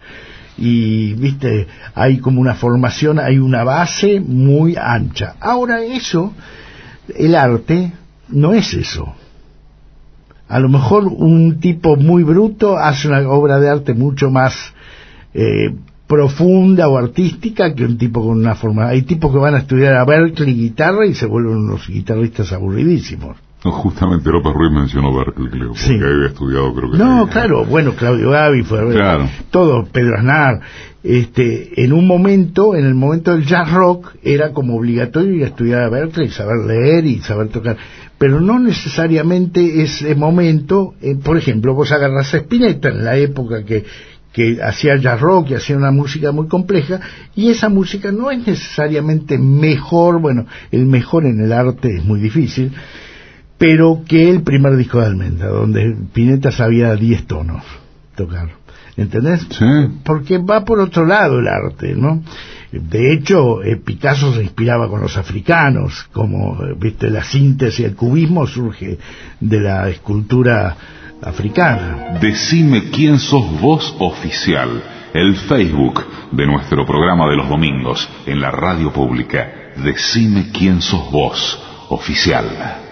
y viste, hay como una formación, hay una base muy ancha. Ahora eso, el arte no es eso. A lo mejor un tipo muy bruto hace una obra de arte mucho más eh, profunda o artística que un tipo con una forma. Hay tipos que van a estudiar a Berkeley guitarra y se vuelven unos guitarristas aburridísimos. No, justamente López Ruiz mencionó Berkeley, creo, porque Sí. había estudiado, creo que... No, había... claro, bueno, Claudio Gavi fue, claro. todo, Pedro Aznar, este, en un momento, en el momento del jazz rock, era como obligatorio ir a estudiar a Berkeley, saber leer y saber tocar, pero no necesariamente ese momento, eh, por ejemplo, vos agarrás a Spinetta en la época que que hacía jazz rock y hacía una música muy compleja, y esa música no es necesariamente mejor, bueno, el mejor en el arte es muy difícil, pero que el primer disco de Almendra, donde Spinetta sabía diez tonos tocar, ¿entendés? Sí. Porque va por otro lado el arte, ¿no? De hecho, eh, Picasso se inspiraba con los africanos, como, eh, viste, la síntesis, el cubismo surge de la escultura africana. Decime quién sos vos oficial, el Facebook de nuestro programa de los domingos en la radio pública. Decime quién sos vos oficial.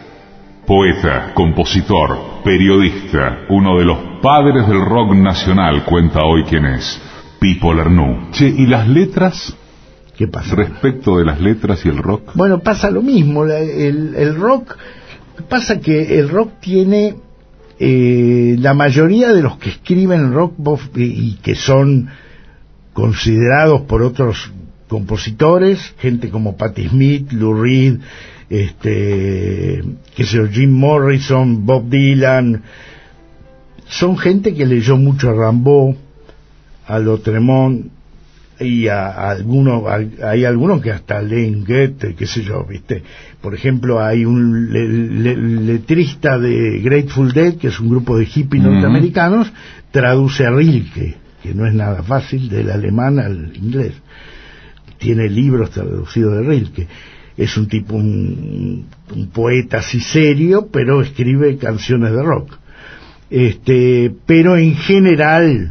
Poeta, compositor, periodista, uno de los padres del rock nacional, cuenta hoy quién es, Pipo Lernoux. Che, ¿y las letras? ¿Qué pasa? Respecto de las letras y el rock. Bueno, pasa lo mismo, la, el, el rock, pasa que el rock tiene, eh, la mayoría de los que escriben rock y que son considerados por otros compositores, gente como Patti Smith, Lou Reed, este, qué sé yo, Jim Morrison, Bob Dylan, son gente que leyó mucho a Rimbaud, a Lautréamont, y a, a algunos, a, hay algunos que hasta leen Goethe, qué sé yo, viste. Por ejemplo, hay un le, le, letrista de Grateful Dead, que es un grupo de hippies uh-huh. norteamericanos, traduce a Rilke, que no es nada fácil, del alemán al inglés. Tiene libros traducidos de Rilke. Es un tipo, un, un poeta así serio, pero escribe canciones de rock. Este, pero en general,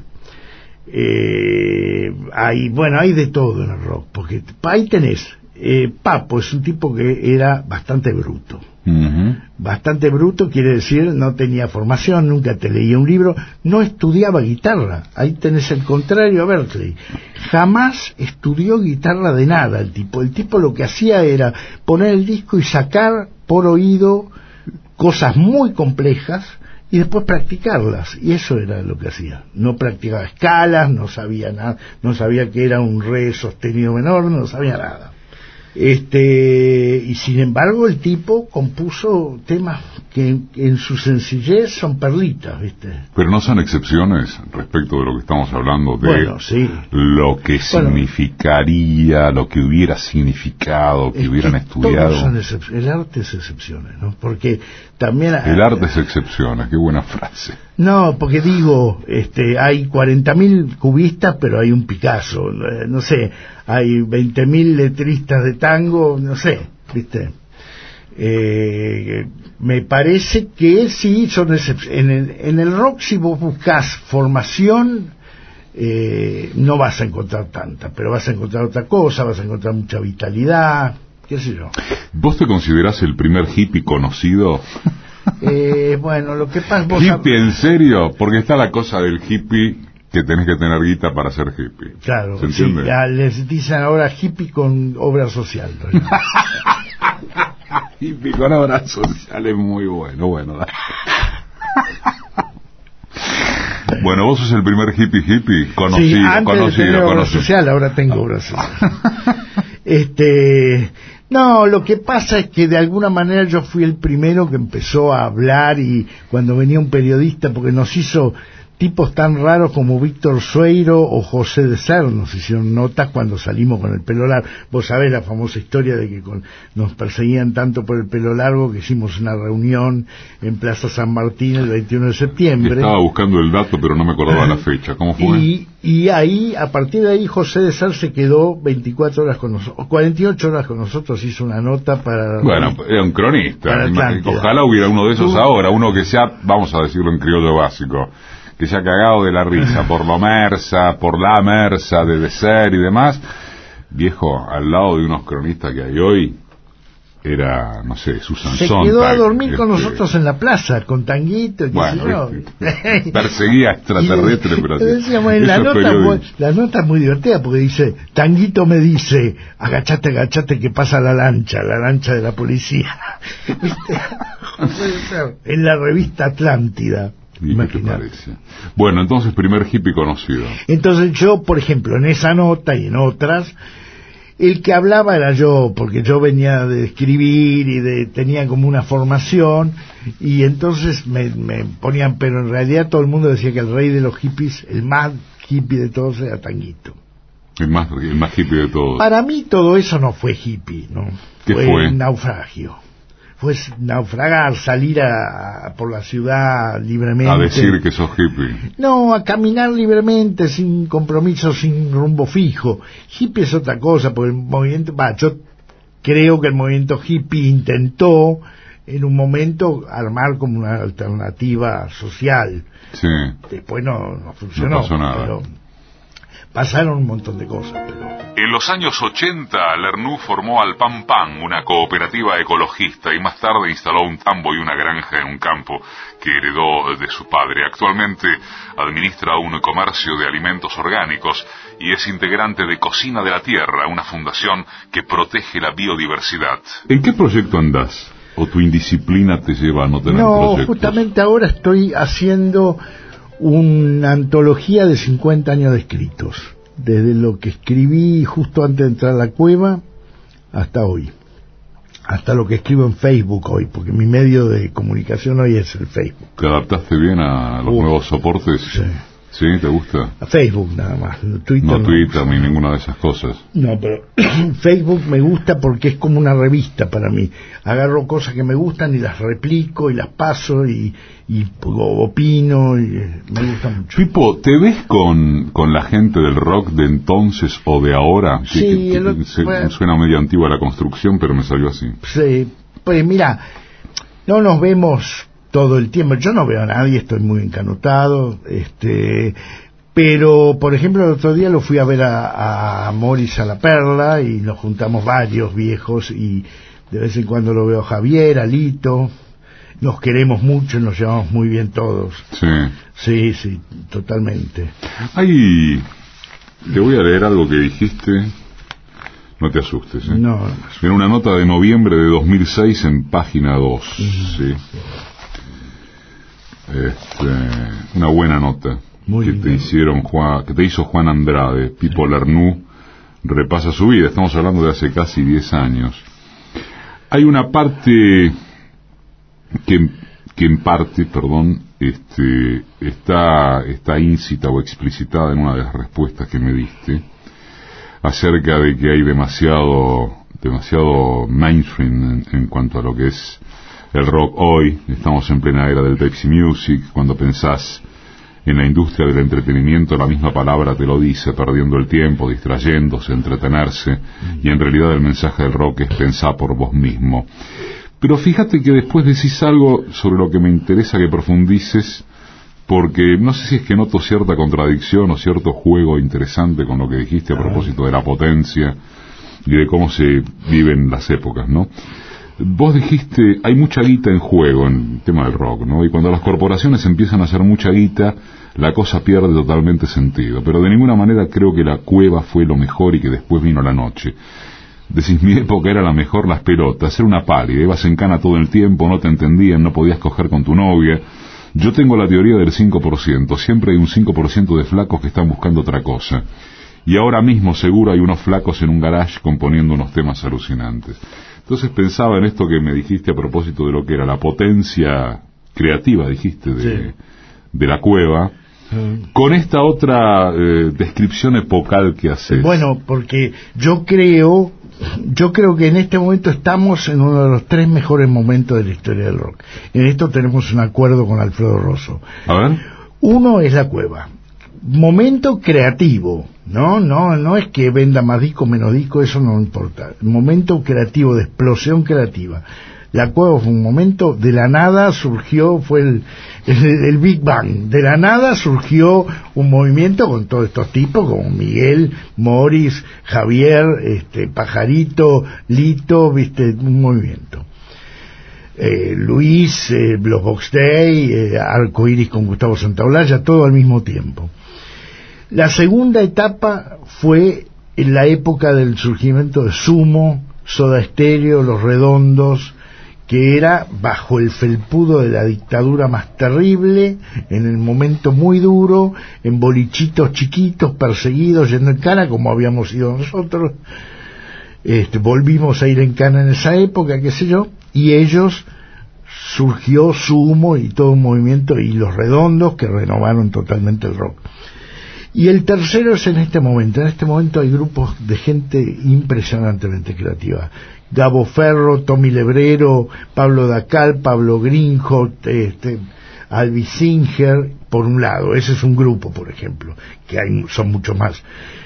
eh, hay, bueno, hay de todo en el rock, porque ahí tenés, eh, Papo es un tipo que era bastante bruto, uh-huh. Bastante bruto quiere decir no tenía formación, nunca te leía un libro, no estudiaba guitarra. Ahí tenés el contrario a Berkeley. Jamás estudió guitarra de nada el tipo. El tipo lo que hacía era poner el disco y sacar por oído cosas muy complejas y después practicarlas, y eso era lo que hacía. No practicaba escalas, no sabía nada, no sabía que era un re sostenido menor, no sabía nada. Este, y sin embargo el tipo compuso temas que en, en su sencillez son perlitas, ¿viste? Pero no son excepciones respecto de lo que estamos hablando, de bueno, sí. lo que bueno, significaría, lo que hubiera significado, que hubieran que estudiado. Todos son excep- el arte es excepciones, ¿no? Porque también... El arte es excepciones, qué buena frase. No, porque digo, este, hay cuarenta mil cubistas, pero hay un Picasso, no sé, hay veinte mil letristas de tango, no sé, ¿viste? Eh, me parece que sí son excepciones. En el, en el rock, si vos buscás formación, eh, no vas a encontrar tanta, pero vas a encontrar otra cosa, vas a encontrar mucha vitalidad, qué sé yo. ¿Vos te considerás el primer hippie conocido? Eh, bueno, lo que pasa... Vos ¿Hippie en serio? Porque está la cosa del hippie que tenés que tener guita para ser hippie. Claro, ¿se sí, entiende? ya les dicen ahora hippie con obra social, ¿no? Hippie con obra social es muy bueno, bueno. Bueno, vos sos el primer hippie hippie conocido, sí, antes conocido, de tener obra conocido. social, ahora tengo obra social. Este... No, lo que pasa es que de alguna manera yo fui el primero que empezó a hablar, y cuando venía un periodista, porque nos hizo tipos tan raros como Víctor Sueiro o José de Ser, nos hicieron notas cuando salimos con el pelo largo. Vos sabés la famosa historia de que con, nos perseguían tanto por el pelo largo que hicimos una reunión en Plaza San Martín el veintiuno de septiembre. Estaba buscando el dato, pero no me acordaba la fecha. ¿Cómo fue? Y, y ahí, a partir de ahí, José de Ser se quedó veinticuatro horas con nosotros, cuarenta y ocho horas con nosotros, hizo una nota para... Bueno, era un cronista. Ojalá hubiera uno de esos ¿Tú? ahora, uno que sea, vamos a decirlo en criollo básico, que se ha cagado de la risa por lo Mersa, por la Mersa, de De Ser y demás. Viejo, al lado de unos cronistas que hay hoy, era, no sé, Susan Se Sontag, quedó a dormir este, con nosotros en la plaza, con Tanguito, y bueno, este, perseguía extraterrestres, pero decíamos, en la nota, muy, la nota es muy divertida, porque dice, Tanguito me dice, agachate, agachate que pasa la lancha, la lancha de la policía. En la revista Atlántida. ¿Y qué te parece? Bueno, entonces, primer hippie conocido. Entonces yo, por ejemplo, en esa nota y en otras, el que hablaba era yo, porque yo venía de escribir y de tenía como una formación, y entonces me, me ponían, pero en realidad todo el mundo decía que el rey de los hippies, el más hippie de todos, era Tanguito. El más, el más hippie de todos. Para mí todo eso no fue hippie, ¿no? ¿Qué fue? fue? Naufragio. Fue naufragar, salir a, a por la ciudad libremente. A decir que sos hippie. No, a caminar libremente, sin compromiso, sin rumbo fijo. Hippie es otra cosa, porque el movimiento... Bah, yo creo que el movimiento hippie intentó, en un momento, armar como una alternativa social. Sí. Después no, no funcionó. No pasó nada. Pero pasaron un montón de cosas, pero... En los años ochenta, Lernoux formó al Pam Pam, una cooperativa ecologista, y más tarde instaló un tambo y una granja en un campo que heredó de su padre. Actualmente administra un comercio de alimentos orgánicos y es integrante de Cocina de la Tierra, una fundación que protege la biodiversidad. ¿En qué proyecto andás? ¿O tu indisciplina te lleva a no tener no, proyectos? No, justamente ahora estoy haciendo una antología de cincuenta años de escritos, desde lo que escribí justo antes de entrar a la cueva hasta hoy, hasta lo que escribo en Facebook hoy, porque mi medio de comunicación hoy es el Facebook. ¿Te adaptaste bien a los Uf, nuevos soportes? Sí. ¿Sí? ¿Te gusta? A Facebook nada más, Twitter no, no Twitter no, ni ninguna de esas cosas. No, pero Facebook me gusta porque es como una revista para mí. Agarro cosas que me gustan y las replico y las paso y, y opino y me gusta mucho. Pipo, ¿te ves con, con la gente del rock de entonces o de ahora? Sí, que, que, el, que se, bueno, suena medio antigua la construcción, pero me salió así. Sí, pues mira, no nos vemos todo el tiempo. Yo no veo a nadie, estoy muy encanutado, este, pero por ejemplo el otro día lo fui a ver a, a Morris a la Perla y nos juntamos varios viejos y de vez en cuando lo veo a Javier, a Lito, nos queremos mucho, nos llevamos muy bien todos. Sí. Sí, sí, totalmente. Hay... Te voy a leer algo que dijiste, no te asustes, ¿eh? No. En una nota de noviembre de dos mil seis en página dos, uh-huh. ¿sí? Este, una buena nota. Muy que bien. te hicieron Juan, que te hizo Juan Andrade. Pipo Lernoux repasa su vida, estamos hablando de hace casi diez años. Hay una parte que, que en parte, perdón, este, está, está íncita o explicitada en una de las respuestas que me diste, acerca de que hay demasiado, demasiado mainstream en, en cuanto a lo que es el rock hoy. Estamos en plena era del Pepsi Music. Cuando pensás en la industria del entretenimiento, la misma palabra te lo dice: perdiendo el tiempo, distrayéndose, entretenerse, y en realidad el mensaje del rock es pensar por vos mismo. Pero fíjate que después decís algo sobre lo que me interesa que profundices, porque no sé si es que noto cierta contradicción o cierto juego interesante con lo que dijiste a propósito de la potencia y de cómo se viven las épocas, ¿no? Vos dijiste, hay mucha guita en juego en el tema del rock, ¿no? Y cuando las corporaciones empiezan a hacer mucha guita, la cosa pierde totalmente sentido. Pero de ninguna manera creo que la cueva fue lo mejor y que después vino la noche. Decís, mi época era la mejor, las pelotas, era una pálida, ibas en cana todo el tiempo, no te entendían, no podías coger con tu novia. Yo tengo la teoría del cinco por ciento, siempre hay un cinco por ciento de flacos que están buscando otra cosa. Y ahora mismo seguro hay unos flacos en un garage componiendo unos temas alucinantes. Entonces pensaba en esto que me dijiste a propósito de lo que era la potencia creativa, dijiste, de, sí. de la cueva, mm. con esta otra eh, descripción epocal que haces. Bueno, porque yo creo, yo creo que en este momento estamos en uno de los tres mejores momentos de la historia del rock. En esto tenemos un acuerdo con Alfredo Rosso. A ver. Uno es la cueva. Momento creativo, no, no, no es que venda más disco, menos disco, eso no importa. Momento creativo, de explosión creativa. La cueva fue un momento, de la nada surgió, fue el, el, el Big Bang, de la nada surgió un movimiento con todos estos tipos, como Miguel, Morris, Javier, este, Pajarito, Lito, viste, un movimiento. Eh, Luis, eh, los Box Day, eh, Arco Iris con Gustavo Santaolalla, todo al mismo tiempo. La segunda etapa fue en la época del surgimiento de Sumo, Soda Stereo, Los Redondos, que era bajo el felpudo de la dictadura más terrible, en el momento muy duro, en bolichitos chiquitos, perseguidos, yendo en cana, como habíamos ido nosotros. Este, volvimos a ir en cana en esa época, qué sé yo, y ellos, surgió Sumo y todo un movimiento, y Los Redondos, que renovaron totalmente el rock. Y el tercero es en este momento. En este momento hay grupos de gente impresionantemente creativa. Gabo Ferro, Tommy Lebrero, Pablo Dacal, Pablo Greenhot, este, Albi Singer, por un lado. Ese es un grupo, por ejemplo, que hay, son muchos más.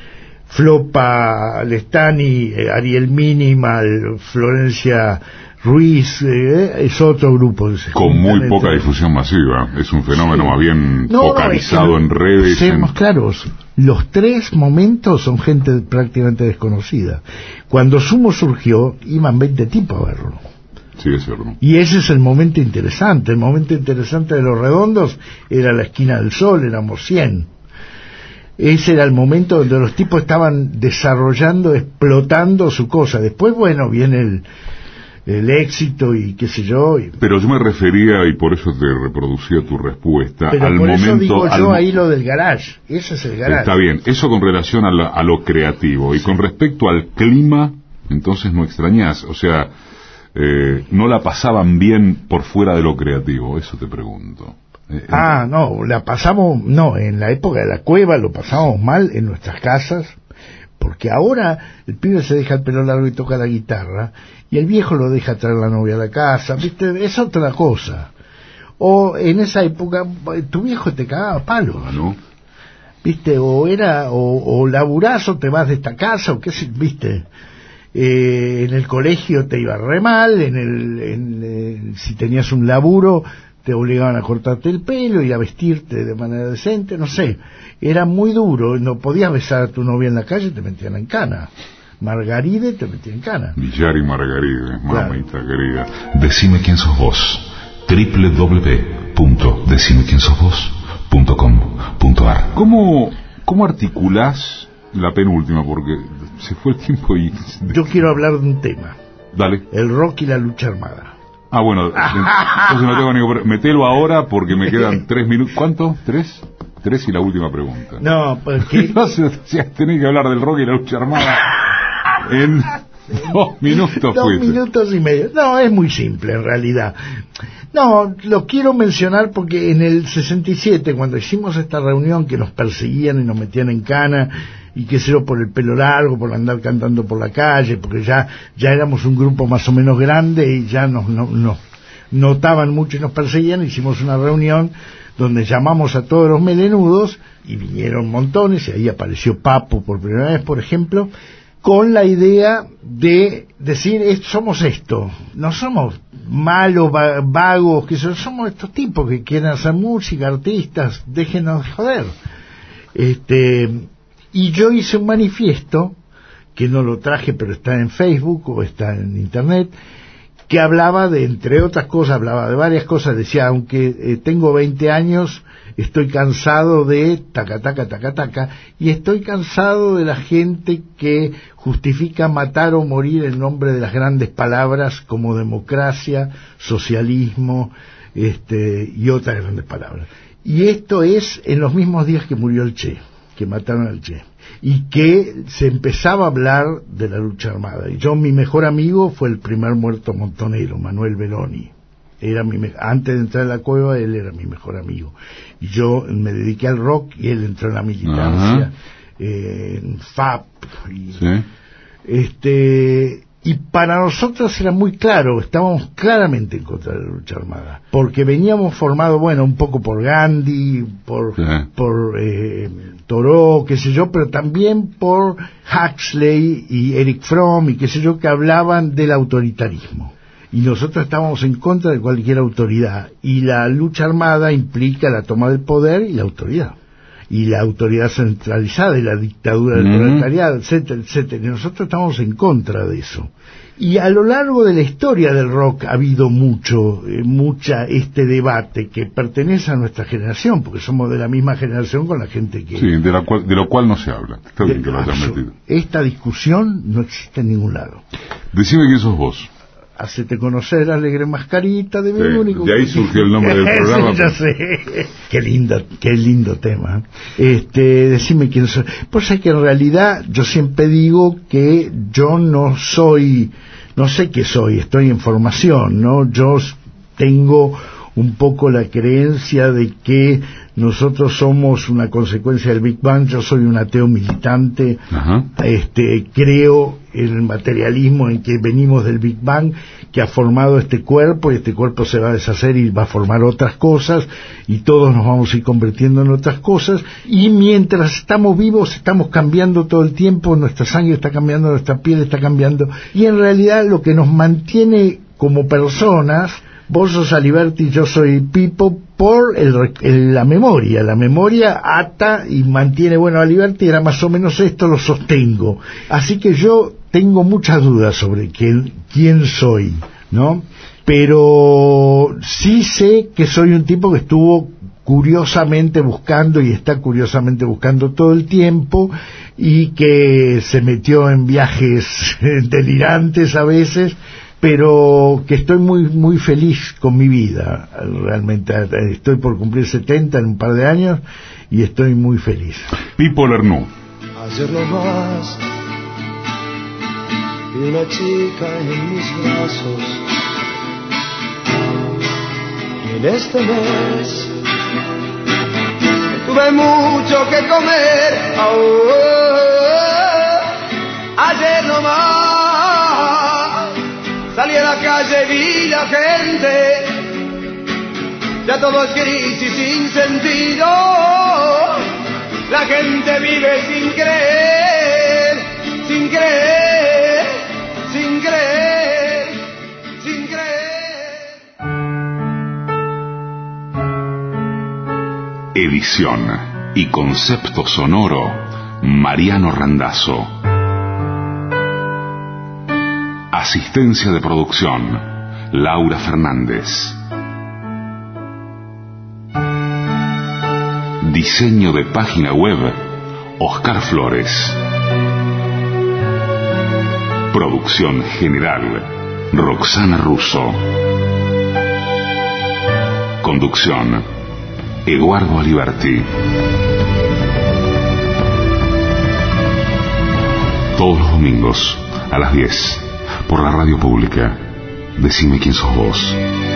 Flopa Lestani, eh, Ariel Minimal, Florencia Ruiz, eh, es otro grupo. Con muy poca difusión masiva, es un fenómeno sí. más bien no, focalizado no, es que en redes. Seamos en... claros, los tres momentos son gente prácticamente desconocida. Cuando Sumo surgió, iban veinte tipos a verlo. Sí, es cierto. Y ese es el momento interesante. El momento interesante de Los Redondos era la Esquina del Sol, éramos cien. Ese era el momento donde los tipos estaban desarrollando, explotando su cosa. Después, bueno, viene el, el éxito y qué sé yo. Y... Pero yo me refería, y por eso te reproducía tu respuesta, Pero al por momento... eso digo al... yo ahí lo del garage. Ese es el garage. Está bien, eso con relación a, la, a lo creativo. Y sí. Con respecto al clima, entonces no extrañás. O sea, eh, no la pasaban bien por fuera de lo creativo. Eso te pregunto. Ah, no, la pasamos, no, en la época de la cueva lo pasamos mal en nuestras casas, porque ahora el pibe se deja el pelo largo y toca la guitarra, y el viejo lo deja traer la novia a la casa, ¿viste? Es otra cosa. O en esa época, tu viejo te cagaba a palos, ¿no? ¿Viste? O era, o, o laburás o te vas de esta casa, o qué sé, ¿viste? Eh, en el colegio te iba re mal, en el, en, eh, si tenías un laburo... te obligaban a cortarte el pelo y a vestirte de manera decente, no sé, era muy duro, no podías besar a tu novia en la calle, te metían en cana. Margaride te metían en cana. Villar y Margaride, mamita claro. Querida. Decime quién sos vos. doble u doble u doble u punto decime quién sos vos punto com punto a r. ¿Cómo, cómo articulás la penúltima? Porque se fue el tiempo y... Yo quiero hablar de un tema. Dale. El rock y la lucha armada. Ah, bueno, entonces no tengo ningún... Metelo ahora porque me quedan tres minutos. ¿Cuánto? ¿Tres? Tres y la última pregunta. No, porque... No sé, tenés que hablar del rock y la lucha armada en dos minutos. Dos fuiste. minutos y medio. No, es muy simple en realidad. No, lo quiero mencionar porque en el sesenta y siete, cuando hicimos esta reunión que nos perseguían y nos metían en cana, y qué sé yo, por el pelo largo, por andar cantando por la calle, porque ya ya éramos un grupo más o menos grande y ya nos, nos, nos notaban mucho y nos perseguían, hicimos una reunión donde llamamos a todos los melenudos y vinieron montones, y ahí apareció Papo por primera vez, por ejemplo, con la idea de decir, somos esto, no somos malos, vagos, que somos estos tipos que quieren hacer música, artistas, déjenos de joder. Este, y yo hice un manifiesto, que no lo traje, pero está en Facebook o está en Internet, que hablaba de, entre otras cosas, hablaba de varias cosas, decía, aunque eh, tengo veinte años, estoy cansado de taca, taca, taca, taca, y estoy cansado de la gente que justifica matar o morir en nombre de las grandes palabras como democracia, socialismo, este, y otras grandes palabras. Y esto es en los mismos días que murió el Che, que mataron al Che, y que se empezaba a hablar de la lucha armada. Y yo, mi mejor amigo fue el primer muerto montonero, Manuel Beloni. Era mi me- antes de entrar a la cueva, él era mi mejor amigo. Y yo me dediqué al rock y él entró en la militancia, eh, en F A P. Y, ¿Sí? este, y para nosotros era muy claro, estábamos claramente en contra de la lucha armada, porque veníamos formados, bueno, un poco por Gandhi, por, Sí. por eh, Thoreau, qué sé yo, pero también por Huxley y Eric Fromm y qué sé yo, que hablaban del autoritarismo. Y nosotros estábamos en contra de cualquier autoridad, y la lucha armada implica la toma del poder y la autoridad, y la autoridad centralizada y la dictadura del Mm. proletariado, etcétera, etcétera, y nosotros estamos en contra de eso. Y a lo largo de la historia del rock ha habido mucho, eh, mucha este debate que pertenece a nuestra generación, porque somos de la misma generación con la gente que... Sí, de, la cual, de lo cual no se habla. Está bien de- que lo hayas abso- metido. Esta discusión no existe en ningún lado. Decime quién sos vos. Hacete conocer, Alegre Mascarita, de mi Sí, único... de ahí surgió el nombre del programa. Sí, ya sé. Qué lindo, qué lindo tema. Este, decime quién soy. Pues es que en realidad yo siempre digo que yo no soy, no sé qué soy, estoy en formación, ¿no? Yo tengo un poco la creencia de que nosotros somos una consecuencia del Big Bang. Yo soy un ateo militante. Ajá. Este, creo en el materialismo, en que venimos del Big Bang, que ha formado este cuerpo, y este cuerpo se va a deshacer y va a formar otras cosas, y todos nos vamos a ir convirtiendo en otras cosas, y mientras estamos vivos estamos cambiando todo el tiempo, nuestra sangre está cambiando, nuestra piel está cambiando, y en realidad lo que nos mantiene como personas, vos sos Aliberti y yo soy Pipo, por el, el, la memoria. La memoria ata y mantiene, bueno, Aliberti era más o menos esto, lo sostengo. Así que yo tengo muchas dudas sobre quién, quién soy, ¿no? Pero sí sé que soy un tipo que estuvo curiosamente buscando y está curiosamente buscando todo el tiempo, y que se metió en viajes delirantes a veces, pero que estoy muy muy feliz con mi vida. Realmente estoy por cumplir setenta en un par de años y estoy muy feliz. Pipo Lernoux. Ayer nomás vi una chica en mis brazos, y en este mes tuve mucho que comer. Oh, ayer nomás salí a la calle, vi la gente, ya todo es gris y sin sentido. La gente vive sin creer, sin creer, sin creer, sin creer. Edición y concepto sonoro, Mariano Randazzo. Asistencia de producción, Laura Fernández. Diseño de página web, Oscar Flores. Producción general, Roxana Russo. Conducción, Eduardo Aliberti. Todos los domingos a las diez por la radio pública. Decime quién sos vos.